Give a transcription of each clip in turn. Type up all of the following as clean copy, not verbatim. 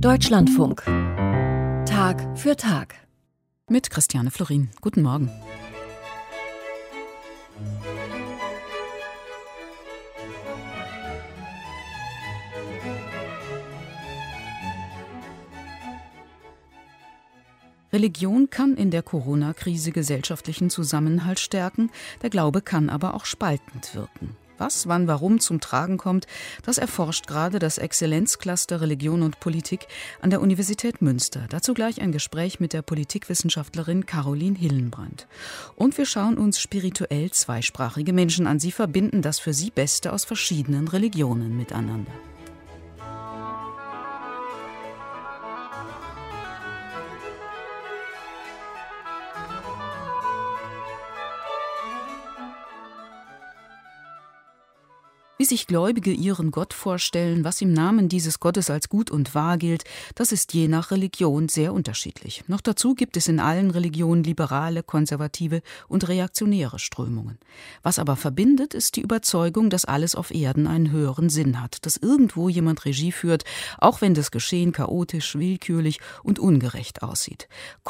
Deutschlandfunk. Tag für Tag. Mit Christiane Florin. Guten Morgen. Religion kann in der Corona-Krise gesellschaftlichen Zusammenhalt stärken, der Glaube kann aber auch spaltend wirken. Was, wann, warum zum Tragen kommt, das erforscht gerade das Exzellenzcluster Religion und Politik an der Universität Münster. Dazu gleich ein Gespräch mit der Politikwissenschaftlerin Caroline Hillenbrand. Und wir schauen uns spirituell zweisprachige Menschen an. Sie verbinden das für sie Beste aus verschiedenen Religionen miteinander. Wie sich Gläubige ihren Gott vorstellen, was im Namen dieses Gottes als gut und wahr gilt, das ist je nach Religion sehr unterschiedlich. Noch dazu gibt es in allen Religionen liberale, konservative und reaktionäre Strömungen. Was aber verbindet, ist die Überzeugung, dass alles auf Erden einen höheren Sinn hat, dass irgendwo jemand Regie führt, auch wenn das Geschehen chaotisch, willkürlich und ungerecht aussieht.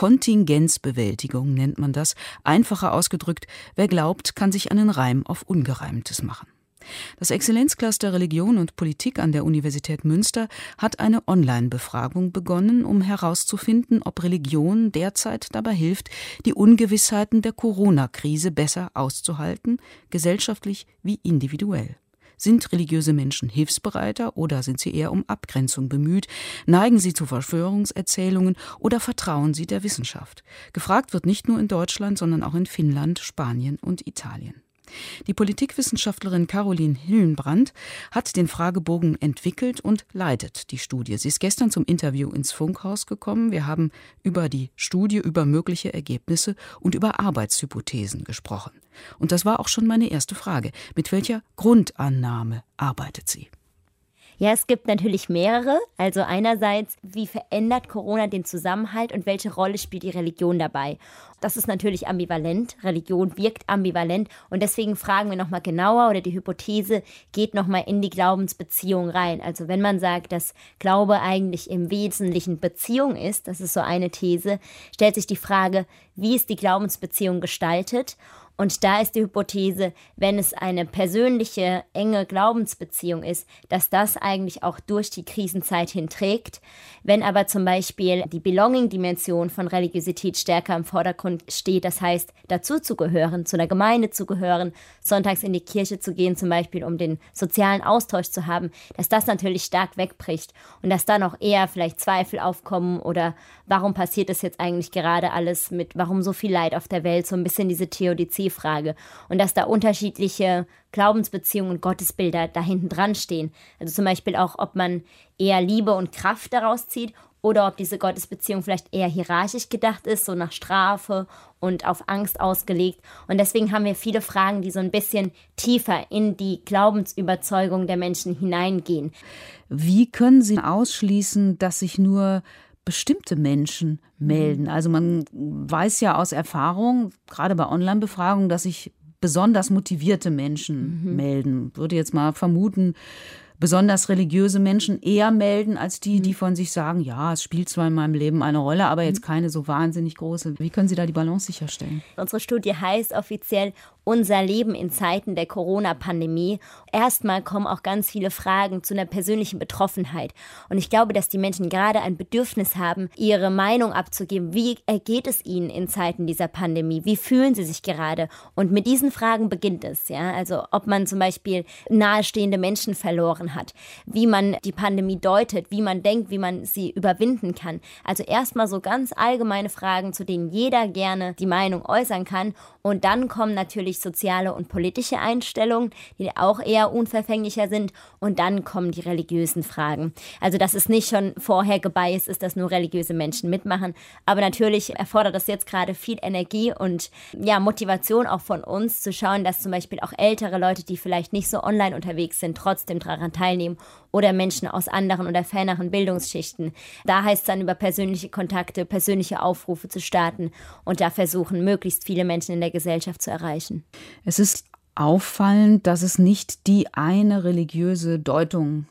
Kontingenzbewältigung nennt man das. Einfacher ausgedrückt, wer glaubt, kann sich einen Reim auf Ungereimtes machen. Das Exzellenzcluster Religion und Politik an der Universität Münster hat eine Online-Befragung begonnen, um herauszufinden, ob Religion derzeit dabei hilft, die Ungewissheiten der Corona-Krise besser auszuhalten, gesellschaftlich wie individuell. Sind religiöse Menschen hilfsbereiter oder sind sie eher um Abgrenzung bemüht? Neigen sie zu Verschwörungserzählungen oder vertrauen sie der Wissenschaft? Gefragt wird nicht nur in Deutschland, sondern auch in Finnland, Spanien und Italien. Die Politikwissenschaftlerin Caroline Hillenbrand hat den Fragebogen entwickelt und leitet die Studie. Sie ist gestern zum Interview ins Funkhaus gekommen. Wir haben über die Studie, über mögliche Ergebnisse und über Arbeitshypothesen gesprochen. Und das war auch schon meine erste Frage. Mit welcher Grundannahme arbeitet sie? Ja, es gibt natürlich mehrere. Also einerseits, wie verändert Corona den Zusammenhalt und welche Rolle spielt die Religion dabei? Das ist natürlich ambivalent. Religion wirkt ambivalent und deswegen fragen wir nochmal genauer oder die Hypothese geht nochmal in die Glaubensbeziehung rein. Also wenn man sagt, dass Glaube eigentlich im Wesentlichen Beziehung ist, das ist so eine These, stellt sich die Frage, wie ist die Glaubensbeziehung gestaltet? Und da ist die Hypothese, wenn es eine persönliche, enge Glaubensbeziehung ist, dass das eigentlich auch durch die Krisenzeit hinträgt. Wenn aber zum Beispiel die Belonging-Dimension von Religiosität stärker im Vordergrund steht, das heißt, dazu zu gehören, zu einer Gemeinde zu gehören, sonntags in die Kirche zu gehen, zum Beispiel, um den sozialen Austausch zu haben, dass das natürlich stark wegbricht und dass dann auch eher vielleicht Zweifel aufkommen oder warum passiert das jetzt eigentlich gerade alles mit, warum so viel Leid auf der Welt, so ein bisschen diese Theodizee-Frage und dass da unterschiedliche Glaubensbeziehungen und Gottesbilder da hinten dran stehen. Also zum Beispiel auch, ob man eher Liebe und Kraft daraus zieht oder ob diese Gottesbeziehung vielleicht eher hierarchisch gedacht ist, so nach Strafe und auf Angst ausgelegt. Und deswegen haben wir viele Fragen, die so ein bisschen tiefer in die Glaubensüberzeugung der Menschen hineingehen. Wie können Sie ausschließen, dass sich nur bestimmte Menschen melden? Also man weiß ja aus Erfahrung, gerade bei Online-Befragungen, dass sich besonders motivierte Menschen melden. Würde jetzt mal vermuten, besonders religiöse Menschen eher melden als die von sich sagen, ja, es spielt zwar in meinem Leben eine Rolle, aber jetzt keine so wahnsinnig große. Wie können Sie da die Balance sicherstellen? Unsere Studie heißt offiziell Unser Leben in Zeiten der Corona-Pandemie. Erstmal kommen auch ganz viele Fragen zu einer persönlichen Betroffenheit. Und ich glaube, dass die Menschen gerade ein Bedürfnis haben, ihre Meinung abzugeben. Wie ergeht es ihnen in Zeiten dieser Pandemie? Wie fühlen sie sich gerade? Und mit diesen Fragen beginnt es. Ja? Also ob man zum Beispiel nahestehende Menschen verloren hat, wie man die Pandemie deutet, wie man denkt, wie man sie überwinden kann. Also erstmal so ganz allgemeine Fragen, zu denen jeder gerne die Meinung äußern kann. Und dann kommen natürlich soziale und politische Einstellungen, die auch eher unverfänglicher sind. Und dann kommen die religiösen Fragen. Also dass es nicht schon vorher gebiased ist, dass nur religiöse Menschen mitmachen. Aber natürlich erfordert das jetzt gerade viel Energie und ja, Motivation auch von uns, zu schauen, dass zum Beispiel auch ältere Leute, die vielleicht nicht so online unterwegs sind, trotzdem daran teilnehmen. Oder Menschen aus anderen oder ferneren Bildungsschichten. Da heißt es dann, über persönliche Kontakte, persönliche Aufrufe zu starten und da versuchen, möglichst viele Menschen in der Gesellschaft zu erreichen. Es ist auffallend, dass es nicht die eine religiöse Deutung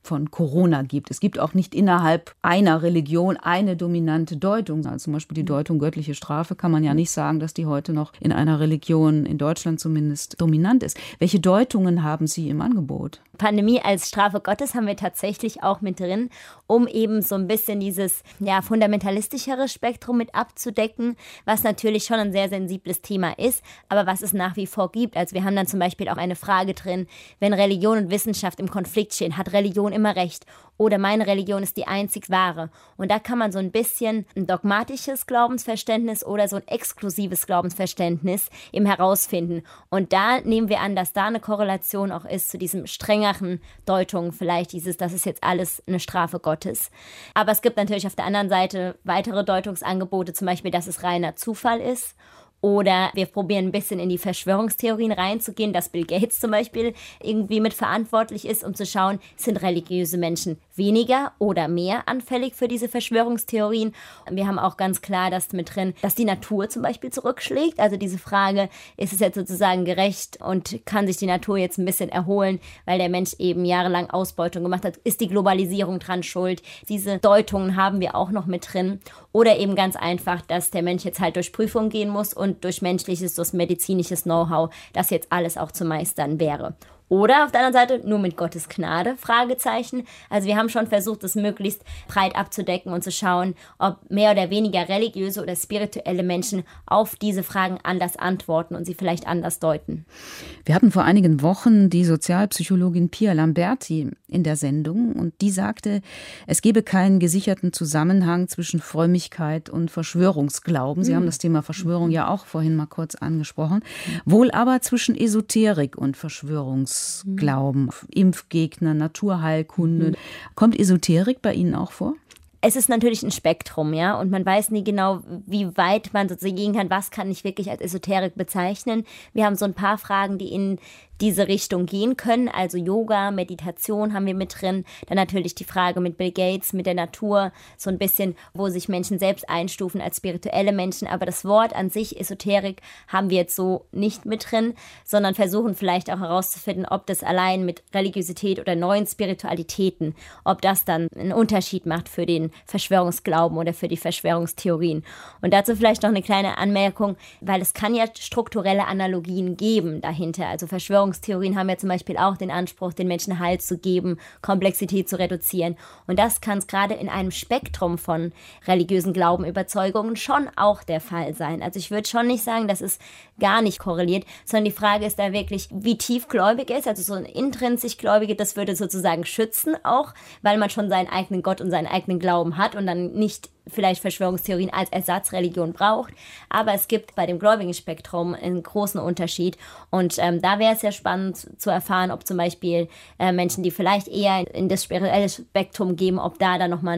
von Corona gibt. Es gibt auch nicht innerhalb einer Religion eine dominante Deutung. Also zum Beispiel die Deutung göttliche Strafe kann man ja nicht sagen, dass die heute noch in einer Religion, in Deutschland zumindest, dominant ist. Welche Deutungen haben Sie im Angebot? Pandemie als Strafe Gottes haben wir tatsächlich auch mit drin, um eben so ein bisschen dieses fundamentalistischere Spektrum mit abzudecken, was natürlich schon ein sehr sensibles Thema ist, aber was es nach wie vor gibt. Also wir haben dann zum Beispiel auch eine Frage drin, wenn Religion und Wissenschaft im Konflikt stehen, hat Religion immer recht oder meine Religion ist die einzig wahre. Und da kann man so ein bisschen ein dogmatisches Glaubensverständnis oder so ein exklusives Glaubensverständnis eben herausfinden. Und da nehmen wir an, dass da eine Korrelation auch ist zu diesem strengeren Deutung, vielleicht das ist jetzt alles eine Strafe Gottes. Aber es gibt natürlich auf der anderen Seite weitere Deutungsangebote, zum Beispiel, dass es reiner Zufall ist. Oder wir probieren ein bisschen in die Verschwörungstheorien reinzugehen, dass Bill Gates zum Beispiel irgendwie mit verantwortlich ist, um zu schauen, sind religiöse Menschen weniger oder mehr anfällig für diese Verschwörungstheorien. Wir haben auch ganz klar das mit drin, dass die Natur zum Beispiel zurückschlägt. Also diese Frage, ist es jetzt sozusagen gerecht und kann sich die Natur jetzt ein bisschen erholen, weil der Mensch eben jahrelang Ausbeutung gemacht hat? Ist die Globalisierung dran schuld? Diese Deutungen haben wir auch noch mit drin. Oder eben ganz einfach, dass der Mensch jetzt halt durch Prüfung gehen muss und durch menschliches, durch medizinisches Know-how, das jetzt alles auch zu meistern wäre. Oder auf der anderen Seite nur mit Gottes Gnade, Fragezeichen. Also wir haben schon versucht, das möglichst breit abzudecken und zu schauen, ob mehr oder weniger religiöse oder spirituelle Menschen auf diese Fragen anders antworten und sie vielleicht anders deuten. Wir hatten vor einigen Wochen die Sozialpsychologin Pia Lamberti in der Sendung und die sagte, es gebe keinen gesicherten Zusammenhang zwischen Frömmigkeit und Verschwörungsglauben. Sie haben das Thema Verschwörung ja auch vorhin mal kurz angesprochen. Wohl aber zwischen Esoterik und Verschwörungsglauben, Impfgegner, Naturheilkunde. Kommt Esoterik bei Ihnen auch vor? Es ist natürlich ein Spektrum, ja, und man weiß nie genau, wie weit man sozusagen gehen kann, was kann ich wirklich als Esoterik bezeichnen. Wir haben so ein paar Fragen, die in diese Richtung gehen können, also Yoga, Meditation haben wir mit drin, dann natürlich die Frage mit Bill Gates, mit der Natur, so ein bisschen, wo sich Menschen selbst einstufen als spirituelle Menschen, aber das Wort an sich, Esoterik, haben wir jetzt so nicht mit drin, sondern versuchen vielleicht auch herauszufinden, ob das allein mit Religiosität oder neuen Spiritualitäten, ob das dann einen Unterschied macht für den Verschwörungsglauben oder für die Verschwörungstheorien. Und dazu vielleicht noch eine kleine Anmerkung, weil es kann ja strukturelle Analogien geben dahinter, also Verschwörungstheorien haben ja zum Beispiel auch den Anspruch, den Menschen Halt zu geben, Komplexität zu reduzieren. Und das kann es gerade in einem Spektrum von religiösen Glaubenüberzeugungen schon auch der Fall sein. Also ich würde schon nicht sagen, dass es gar nicht korreliert, sondern die Frage ist da wirklich, wie tiefgläubig er ist. Also so ein intrinsisch Gläubige, das würde sozusagen schützen auch, weil man schon seinen eigenen Gott und seinen eigenen Glauben hat und dann nicht vielleicht Verschwörungstheorien als Ersatzreligion braucht. Aber es gibt bei dem gläubigen Spektrum einen großen Unterschied. Und da wäre es ja spannend zu erfahren, ob zum Beispiel Menschen, die vielleicht eher in das spirituelle Spektrum gehen, ob es da nochmal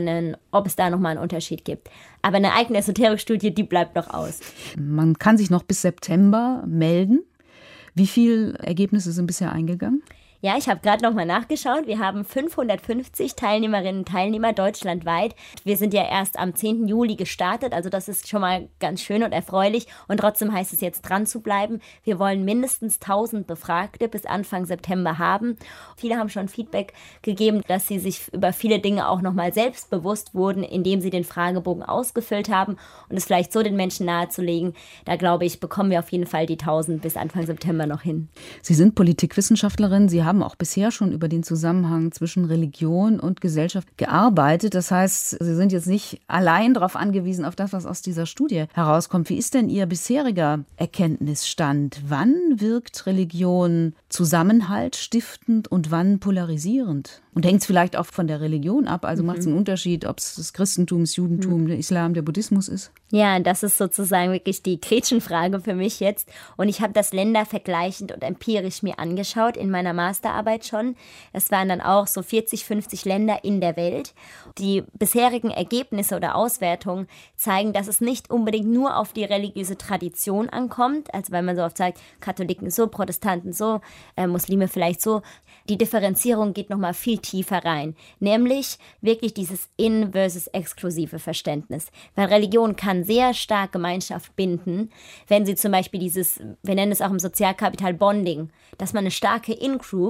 einen Unterschied gibt. Aber eine eigene Esoterik-Studie, die bleibt noch aus. Man kann sich noch bis September melden. Wie viele Ergebnisse sind bisher eingegangen? Ja, ich habe gerade nochmal nachgeschaut. Wir haben 550 Teilnehmerinnen und Teilnehmer deutschlandweit. Wir sind ja erst am 10. Juli gestartet, also das ist schon mal ganz schön und erfreulich. Und trotzdem heißt es jetzt dran zu bleiben. Wir wollen mindestens 1000 Befragte bis Anfang September haben. Viele haben schon Feedback gegeben, dass sie sich über viele Dinge auch nochmal selbstbewusst wurden, indem sie den Fragebogen ausgefüllt haben und es vielleicht so den Menschen nahezulegen. Da glaube ich, bekommen wir auf jeden Fall die 1000 bis Anfang September noch hin. Sie sind Politikwissenschaftlerin. Sie haben auch bisher schon über den Zusammenhang zwischen Religion und Gesellschaft gearbeitet. Das heißt, Sie sind jetzt nicht allein darauf angewiesen, auf das, was aus dieser Studie herauskommt. Wie ist denn Ihr bisheriger Erkenntnisstand? Wann wirkt Religion Zusammenhalt stiftend und wann polarisierend? Und hängt es vielleicht auch von der Religion ab? Also macht es einen Unterschied, ob es das Christentum, das Judentum, der Islam, der Buddhismus ist? Ja, das ist sozusagen wirklich die Gretchenfrage für mich jetzt. Und ich habe das ländervergleichend und empirisch mir angeschaut in meiner Masterarbeit schon. Es waren dann auch so 40, 50 Länder in der Welt. Die bisherigen Ergebnisse oder Auswertungen zeigen, dass es nicht unbedingt nur auf die religiöse Tradition ankommt. Also weil man so oft sagt, Katholiken so, Protestanten so, Muslime vielleicht so. Die Differenzierung geht nochmal viel tiefer rein, nämlich wirklich dieses in- versus exklusive Verständnis. Weil Religion kann sehr stark Gemeinschaft binden, wenn sie zum Beispiel wir nennen es auch im Sozialkapital Bonding, dass man eine starke In-Group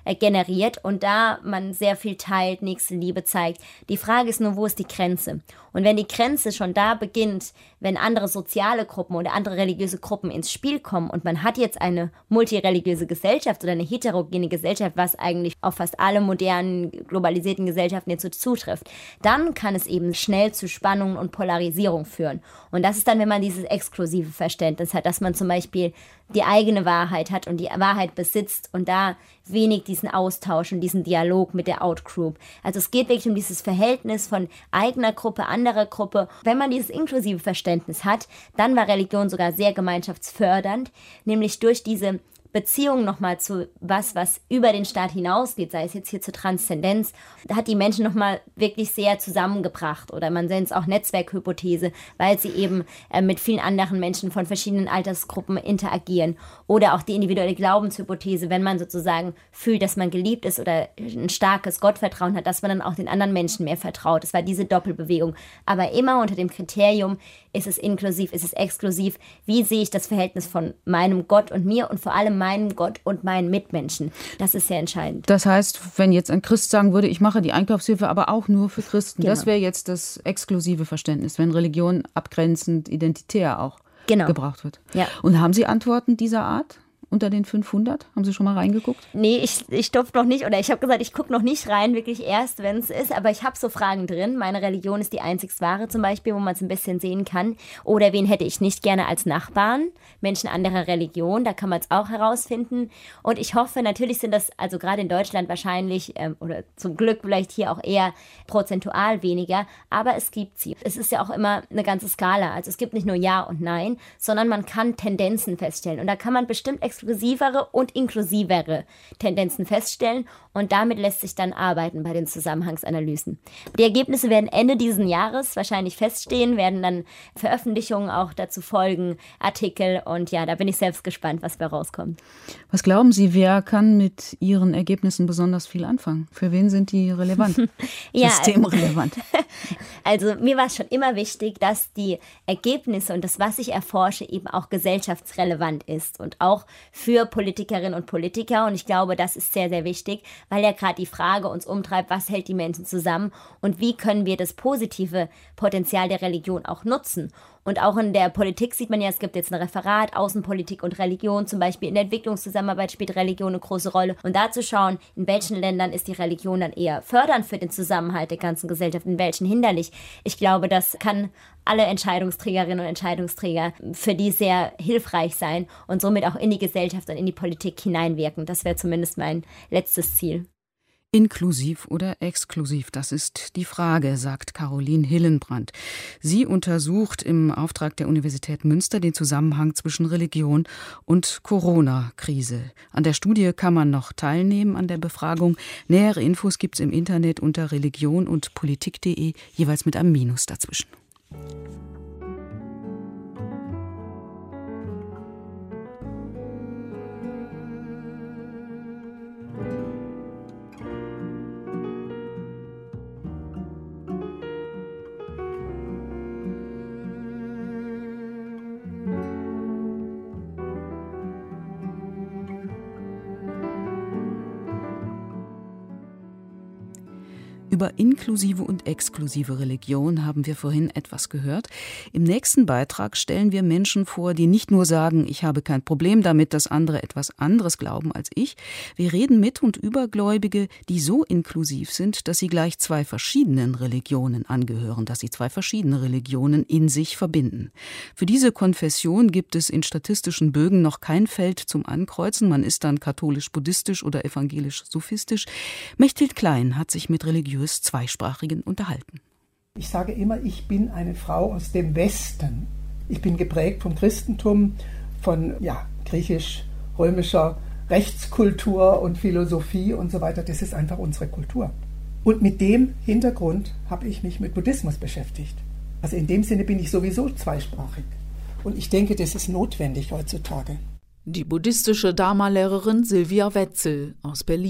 generiert und da man sehr viel teilt, Nächstenliebe zeigt. Die Frage ist nur, wo ist die Grenze? Und wenn die Grenze schon da beginnt, wenn andere soziale Gruppen oder andere religiöse Gruppen ins Spiel kommen und man hat jetzt eine multireligiöse Gesellschaft oder eine heterogene Gesellschaft, was eigentlich auf fast alle modernen, globalisierten Gesellschaften jetzt so zutrifft, dann kann es eben schnell zu Spannungen und Polarisierung führen. Und das ist dann, wenn man dieses exklusive Verständnis hat, dass man zum Beispiel die eigene Wahrheit hat und die Wahrheit besitzt und da wenig diesen Austausch und diesen Dialog mit der Outgroup. Also es geht wirklich um dieses Verhältnis von eigener Gruppe, anderer Gruppe. Wenn man dieses inklusive Verständnis hat, dann war Religion sogar sehr gemeinschaftsfördernd, nämlich durch diese Beziehung nochmal zu was über den Staat hinausgeht, sei es jetzt hier zur Transzendenz, da hat die Menschen nochmal wirklich sehr zusammengebracht oder man nennt es auch Netzwerkhypothese, weil sie eben mit vielen anderen Menschen von verschiedenen Altersgruppen interagieren oder auch die individuelle Glaubenshypothese, wenn man sozusagen fühlt, dass man geliebt ist oder ein starkes Gottvertrauen hat, dass man dann auch den anderen Menschen mehr vertraut. Das war diese Doppelbewegung, aber immer unter dem Kriterium, ist es inklusiv, ist es exklusiv, wie sehe ich das Verhältnis von meinem Gott und mir und vor allem meinem Gott und meinen Mitmenschen. Das ist sehr entscheidend. Das heißt, wenn jetzt ein Christ sagen würde, ich mache die Einkaufshilfe aber auch nur für Christen, genau. Das wäre jetzt das exklusive Verständnis, wenn Religion abgrenzend identitär auch gebraucht wird. Ja. Und haben Sie Antworten dieser Art? Unter den 500? Haben Sie schon mal reingeguckt? Nee, ich durfte noch nicht, oder ich habe gesagt, ich gucke noch nicht rein, wirklich erst, wenn es ist, aber ich habe so Fragen drin. Meine Religion ist die einzig wahre zum Beispiel, wo man es ein bisschen sehen kann. Oder wen hätte ich nicht gerne als Nachbarn? Menschen anderer Religion, da kann man es auch herausfinden. Und ich hoffe, natürlich sind das, also gerade in Deutschland wahrscheinlich, oder zum Glück vielleicht hier auch eher prozentual weniger, aber es gibt sie. Es ist ja auch immer eine ganze Skala, also es gibt nicht nur Ja und Nein, sondern man kann Tendenzen feststellen. Und da kann man bestimmt exklusivere und inklusivere Tendenzen feststellen und damit lässt sich dann arbeiten bei den Zusammenhangsanalysen. Die Ergebnisse werden Ende dieses Jahres wahrscheinlich feststehen, werden dann Veröffentlichungen auch dazu folgen, Artikel und ja, da bin ich selbst gespannt, was da rauskommt. Was glauben Sie, wer kann mit Ihren Ergebnissen besonders viel anfangen? Für wen sind die relevant? Ja, systemrelevant? Also mir war es schon immer wichtig, dass die Ergebnisse und das, was ich erforsche, eben auch gesellschaftsrelevant ist und auch für Politikerinnen und Politiker. Und ich glaube, das ist sehr, sehr wichtig, weil ja gerade die Frage uns umtreibt, was hält die Menschen zusammen und wie können wir das positive Potenzial der Religion auch nutzen. Und auch in der Politik sieht man ja, es gibt jetzt ein Referat, Außenpolitik und Religion, zum Beispiel in der Entwicklungszusammenarbeit spielt Religion eine große Rolle. Und da zu schauen, in welchen Ländern ist die Religion dann eher fördernd für den Zusammenhalt der ganzen Gesellschaft, in welchen hinderlich. Ich glaube, das kann alle Entscheidungsträgerinnen und Entscheidungsträger für die sehr hilfreich sein und somit auch in die Gesellschaft und in die Politik hineinwirken. Das wäre zumindest mein letztes Ziel. Inklusiv oder exklusiv, das ist die Frage, sagt Caroline Hillenbrand. Sie untersucht im Auftrag der Universität Münster den Zusammenhang zwischen Religion und Corona-Krise. An der Studie kann man noch teilnehmen, an der Befragung. Nähere Infos gibt's im Internet unter religion-und-politik.de, jeweils mit einem Minus dazwischen. Über inklusive und exklusive Religion haben wir vorhin etwas gehört. Im nächsten Beitrag stellen wir Menschen vor, die nicht nur sagen, ich habe kein Problem damit, dass andere etwas anderes glauben als ich. Wir reden mit und über Gläubige, die so inklusiv sind, dass sie gleich zwei verschiedenen Religionen angehören, dass sie zwei verschiedene Religionen in sich verbinden. Für diese Konfession gibt es in statistischen Bögen noch kein Feld zum Ankreuzen. Man ist dann katholisch-buddhistisch oder evangelisch-sophistisch. Mechthild Klein hat sich mit Zweisprachigen unterhalten. Ich sage immer, ich bin eine Frau aus dem Westen. Ich bin geprägt vom Christentum, von griechisch-römischer Rechtskultur und Philosophie und so weiter. Das ist einfach unsere Kultur. Und mit dem Hintergrund habe ich mich mit Buddhismus beschäftigt. Also in dem Sinne bin ich sowieso zweisprachig. Und ich denke, das ist notwendig heutzutage. Die buddhistische Dharma-Lehrerin Silvia Wetzel aus Berlin.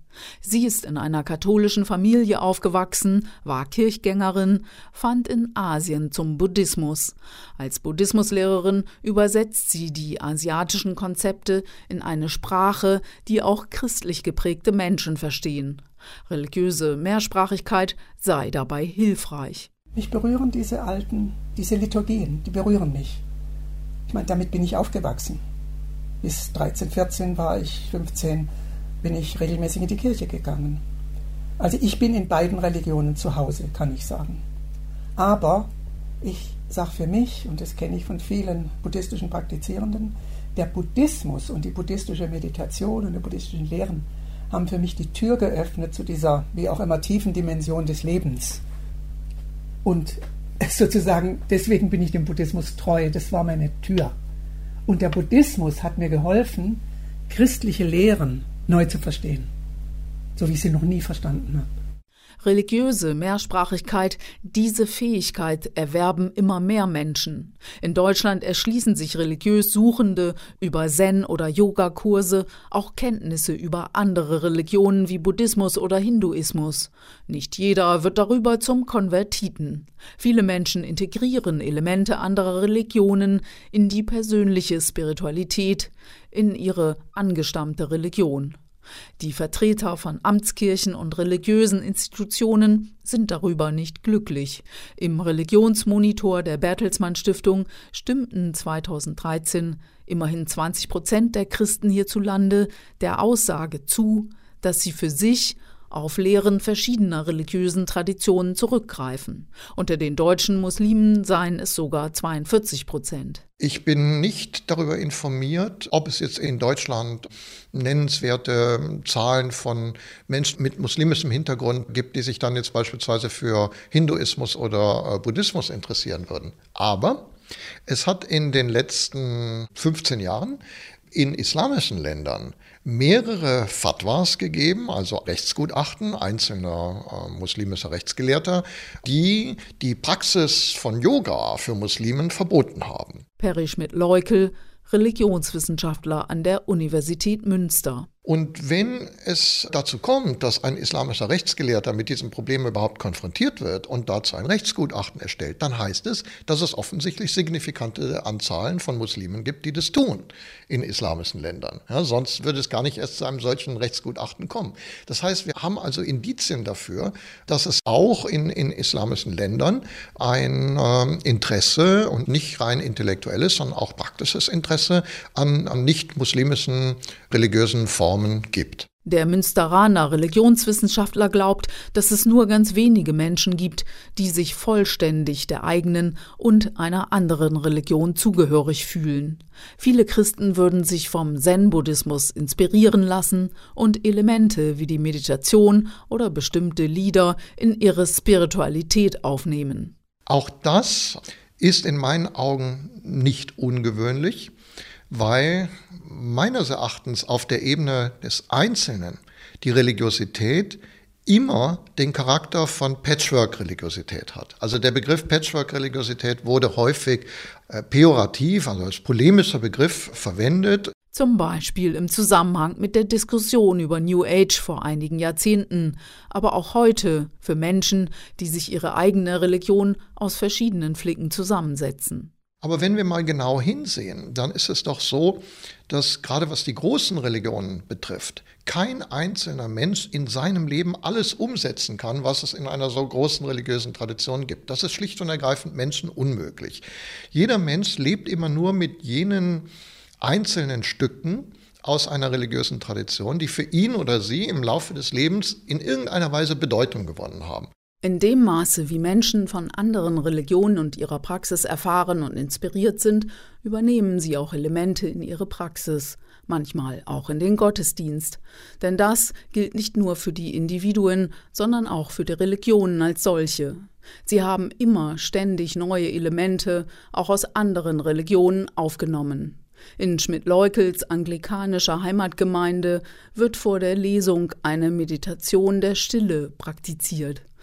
Sie ist in einer katholischen Familie aufgewachsen, war Kirchgängerin, fand in Asien zum Buddhismus. Als Buddhismuslehrerin übersetzt sie die asiatischen Konzepte in eine Sprache, die auch christlich geprägte Menschen verstehen. Religiöse Mehrsprachigkeit sei dabei hilfreich. Mich berühren diese Liturgien, die berühren mich. Ich meine, damit bin ich aufgewachsen. Bis 13, 14 war ich 15, bin ich regelmäßig in die Kirche gegangen. Also ich bin in beiden Religionen zu Hause, kann ich sagen. Aber ich sage für mich, und das kenne ich von vielen buddhistischen Praktizierenden, der Buddhismus und die buddhistische Meditation und die buddhistischen Lehren haben für mich die Tür geöffnet zu dieser, wie auch immer, tiefen Dimension des Lebens. Und sozusagen, deswegen bin ich dem Buddhismus treu, das war meine Tür. Und der Buddhismus hat mir geholfen, christliche Lehren neu zu verstehen, so wie ich sie noch nie verstanden habe. Religiöse Mehrsprachigkeit, diese Fähigkeit erwerben immer mehr Menschen. In Deutschland erschließen sich religiös Suchende über Zen- oder Yogakurse auch Kenntnisse über andere Religionen wie Buddhismus oder Hinduismus. Nicht jeder wird darüber zum Konvertiten. Viele Menschen integrieren Elemente anderer Religionen in die persönliche Spiritualität, in ihre angestammte Religion. Die Vertreter von Amtskirchen und religiösen Institutionen sind darüber nicht glücklich. Im Religionsmonitor der Bertelsmann Stiftung stimmten 2013 immerhin 20% der Christen hierzulande der Aussage zu, dass sie für sich auf Lehren verschiedener religiösen Traditionen zurückgreifen. Unter den deutschen Muslimen seien es sogar 42%. Ich bin nicht darüber informiert, ob es jetzt in Deutschland nennenswerte Zahlen von Menschen mit muslimischem Hintergrund gibt, die sich dann jetzt beispielsweise für Hinduismus oder Buddhismus interessieren würden. Aber es hat in den letzten 15 Jahren in islamischen Ländern mehrere Fatwas gegeben, also Rechtsgutachten einzelner muslimischer Rechtsgelehrter, die die Praxis von Yoga für Muslimen verboten haben. Perry Schmidt-Leukel, Religionswissenschaftler an der Universität Münster. Und wenn es dazu kommt, dass ein islamischer Rechtsgelehrter mit diesem Problem überhaupt konfrontiert wird und dazu ein Rechtsgutachten erstellt, dann heißt es, dass es offensichtlich signifikante Anzahlen von Muslimen gibt, die das tun in islamischen Ländern. Ja, sonst würde es gar nicht erst zu einem solchen Rechtsgutachten kommen. Das heißt, wir haben also Indizien dafür, dass es auch in islamischen Ländern ein Interesse und nicht rein intellektuelles, sondern auch praktisches Interesse an nicht-muslimischen religiösen Formen gibt. Der Münsteraner Religionswissenschaftler glaubt, dass es nur ganz wenige Menschen gibt, die sich vollständig der eigenen und einer anderen Religion zugehörig fühlen. Viele Christen würden sich vom Zen-Buddhismus inspirieren lassen und Elemente wie die Meditation oder bestimmte Lieder in ihre Spiritualität aufnehmen. Auch das ist in meinen Augen nicht ungewöhnlich, weil meines Erachtens auf der Ebene des Einzelnen die Religiosität immer den Charakter von Patchwork-Religiosität hat. Also der Begriff Patchwork-Religiosität wurde häufig pejorativ, also als polemischer Begriff verwendet. Zum Beispiel im Zusammenhang mit der Diskussion über New Age vor einigen Jahrzehnten, aber auch heute für Menschen, die sich ihre eigene Religion aus verschiedenen Flicken zusammensetzen. Aber wenn wir mal genau hinsehen, dann ist es doch so, dass gerade was die großen Religionen betrifft, kein einzelner Mensch in seinem Leben alles umsetzen kann, was es in einer so großen religiösen Tradition gibt. Das ist schlicht und ergreifend Menschen unmöglich. Jeder Mensch lebt immer nur mit jenen einzelnen Stücken aus einer religiösen Tradition, die für ihn oder sie im Laufe des Lebens in irgendeiner Weise Bedeutung gewonnen haben. In dem Maße, wie Menschen von anderen Religionen und ihrer Praxis erfahren und inspiriert sind, übernehmen sie auch Elemente in ihre Praxis, manchmal auch in den Gottesdienst. Denn das gilt nicht nur für die Individuen, sondern auch für die Religionen als solche. Sie haben immer ständig neue Elemente, auch aus anderen Religionen, aufgenommen. In Schmidt-Leukels anglikanischer Heimatgemeinde wird vor der Lesung eine Meditation der Stille praktiziert.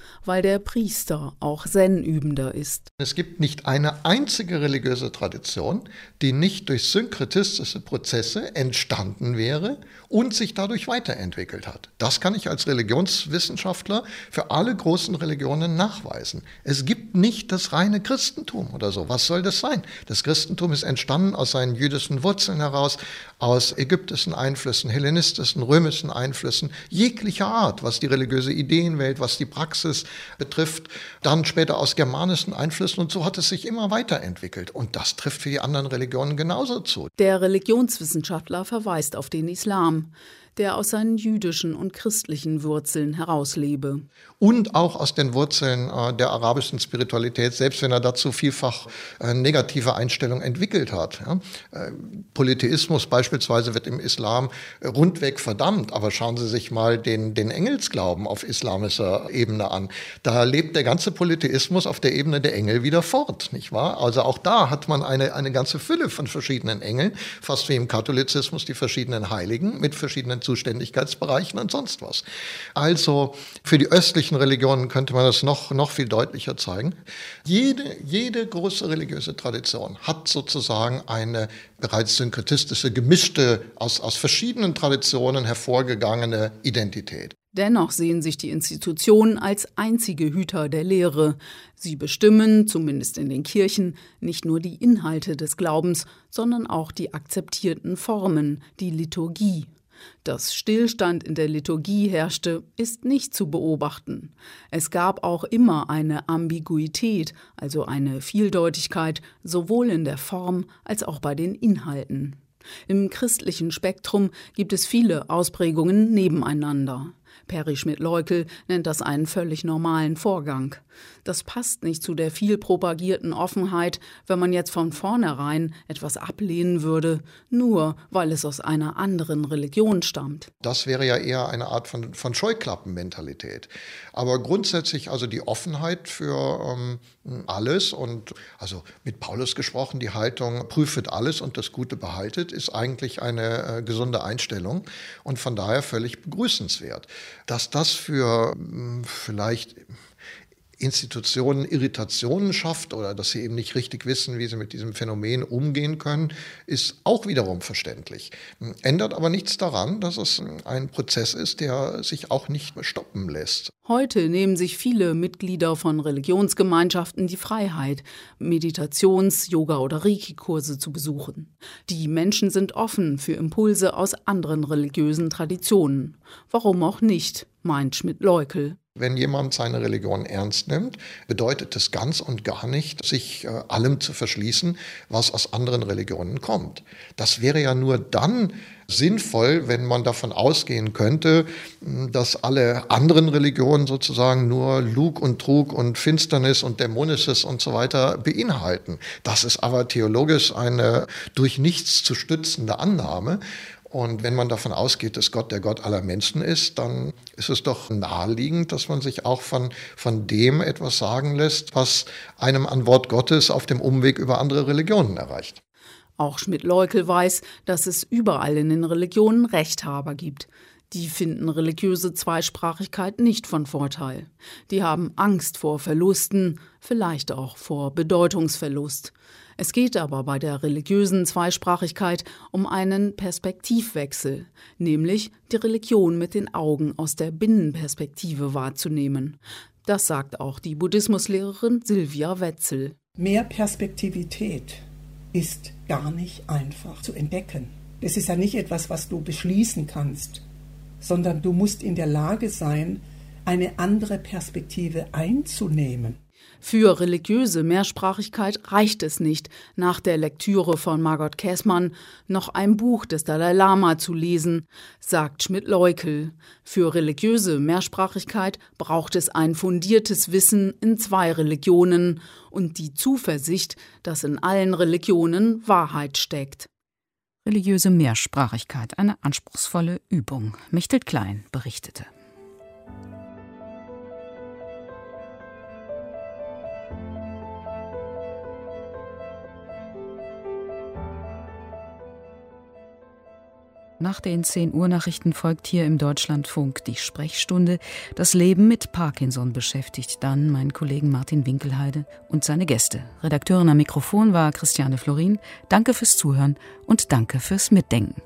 weil der Priester auch Zen-Übender ist. Es gibt nicht eine einzige religiöse Tradition, die nicht durch synkretistische Prozesse entstanden wäre und sich dadurch weiterentwickelt hat. Das kann ich als Religionswissenschaftler für alle großen Religionen nachweisen. Es gibt nicht das reine Christentum oder so. Was soll das sein? Das Christentum ist entstanden aus seinen jüdischen Wurzeln heraus, aus ägyptischen Einflüssen, hellenistischen, römischen Einflüssen, jeglicher Art, was die religiöse Ideenwelt, was die Praxis betrifft, dann später aus germanischen Einflüssen, und so hat es sich immer weiterentwickelt. Und das trifft für die anderen Religionen genauso zu. Der Religionswissenschaftler verweist auf den Islam, der aus seinen jüdischen und christlichen Wurzeln herauslebe. Und auch aus den Wurzeln der arabischen Spiritualität, selbst wenn er dazu vielfach negative Einstellungen entwickelt hat. Ja. Polytheismus beispielsweise wird im Islam rundweg verdammt, aber schauen Sie sich mal den Engelsglauben auf islamischer Ebene an. Da lebt der ganze Polytheismus auf der Ebene der Engel wieder fort, nicht wahr? Also auch da hat man eine ganze Fülle von verschiedenen Engeln, fast wie im Katholizismus die verschiedenen Heiligen mit verschiedenen Zuständigkeitsbereichen und sonst was. Also für die östlichen Religionen könnte man das noch viel deutlicher zeigen. Jede große religiöse Tradition hat sozusagen eine bereits synkretistische, gemischte, aus verschiedenen Traditionen hervorgegangene Identität. Dennoch sehen sich die Institutionen als einzige Hüter der Lehre. Sie bestimmen, zumindest in den Kirchen, nicht nur die Inhalte des Glaubens, sondern auch die akzeptierten Formen, die Liturgie. Dass Stillstand in der Liturgie herrschte, ist nicht zu beobachten. Es gab auch immer eine Ambiguität, also eine Vieldeutigkeit, sowohl in der Form als auch bei den Inhalten. Im christlichen Spektrum gibt es viele Ausprägungen nebeneinander. Peri Schmidt-Leukel nennt das einen völlig normalen Vorgang. Das passt nicht zu der viel propagierten Offenheit, wenn man jetzt von vornherein etwas ablehnen würde, nur weil es aus einer anderen Religion stammt. Das wäre ja eher eine Art von Scheuklappenmentalität. Aber grundsätzlich also die Offenheit für alles und also mit Paulus gesprochen, die Haltung prüfet alles und das Gute behaltet, ist eigentlich eine gesunde Einstellung und von daher völlig begrüßenswert. Dass das für vielleicht Institutionen Irritationen schafft oder dass sie eben nicht richtig wissen, wie sie mit diesem Phänomen umgehen können, ist auch wiederum verständlich. Ändert aber nichts daran, dass es ein Prozess ist, der sich auch nicht stoppen lässt. Heute nehmen sich viele Mitglieder von Religionsgemeinschaften die Freiheit, Meditations-, Yoga- oder Reiki-Kurse zu besuchen. Die Menschen sind offen für Impulse aus anderen religiösen Traditionen. Warum auch nicht, meint Schmidt-Leukel. Wenn jemand seine Religion ernst nimmt, bedeutet es ganz und gar nicht, sich allem zu verschließen, was aus anderen Religionen kommt. Das wäre ja nur dann sinnvoll, wenn man davon ausgehen könnte, dass alle anderen Religionen sozusagen nur Lug und Trug und Finsternis und Dämonisches und so weiter beinhalten. Das ist aber theologisch eine durch nichts zu stützende Annahme. Und wenn man davon ausgeht, dass Gott der Gott aller Menschen ist, dann ist es doch naheliegend, dass man sich auch von dem etwas sagen lässt, was einem an Wort Gottes auf dem Umweg über andere Religionen erreicht. Auch Schmidt-Leukel weiß, dass es überall in den Religionen Rechthaber gibt. Die finden religiöse Zweisprachigkeit nicht von Vorteil. Die haben Angst vor Verlusten, vielleicht auch vor Bedeutungsverlust. Es geht aber bei der religiösen Zweisprachigkeit um einen Perspektivwechsel, nämlich die Religion mit den Augen aus der Binnenperspektive wahrzunehmen. Das sagt auch die Buddhismuslehrerin Silvia Wetzel. Mehr Perspektivität ist gar nicht einfach zu entdecken. Das ist ja nicht etwas, was du beschließen kannst, sondern du musst in der Lage sein, eine andere Perspektive einzunehmen. Für religiöse Mehrsprachigkeit reicht es nicht, nach der Lektüre von Margot Käßmann noch ein Buch des Dalai Lama zu lesen, sagt Schmidt-Leukel. Für religiöse Mehrsprachigkeit braucht es ein fundiertes Wissen in 2 Religionen und die Zuversicht, dass in allen Religionen Wahrheit steckt. Religiöse Mehrsprachigkeit, eine anspruchsvolle Übung. Mechthild Klein berichtete. Nach den 10 Uhr Nachrichten folgt hier im Deutschlandfunk die Sprechstunde. Das Leben mit Parkinson beschäftigt dann meinen Kollegen Martin Winkelheide und seine Gäste. Redakteurin am Mikrofon war Christiane Florin. Danke fürs Zuhören und danke fürs Mitdenken.